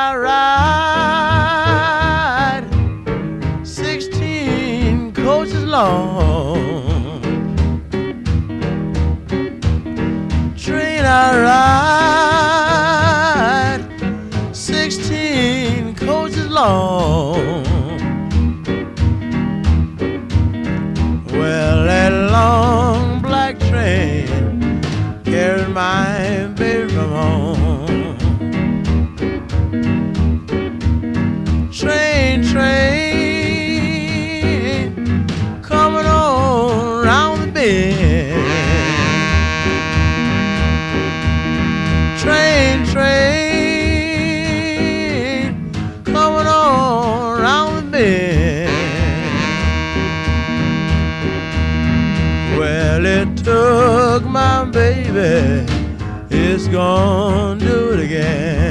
I ride 16 coaches long. Train I ride 16 coaches long. Well, that long black train carried my baby from home. Train, coming on round the bend. Train, coming on round the bend. Well, it took my baby, it's gonna do it again.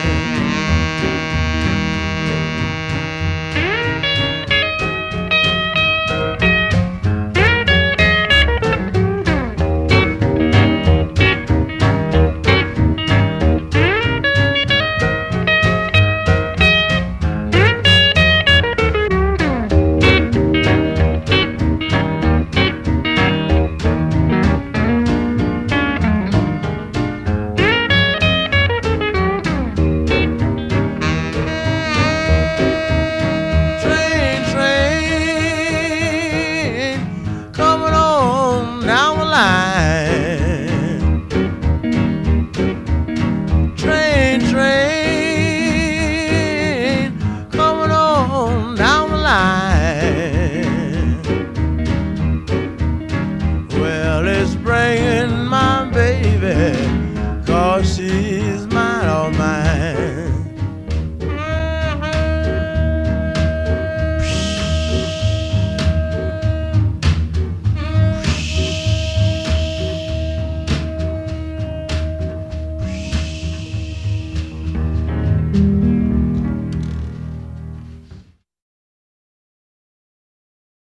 Train, coming on down the line. Well, it's bringing my baby, 'cause she's mine, all mine.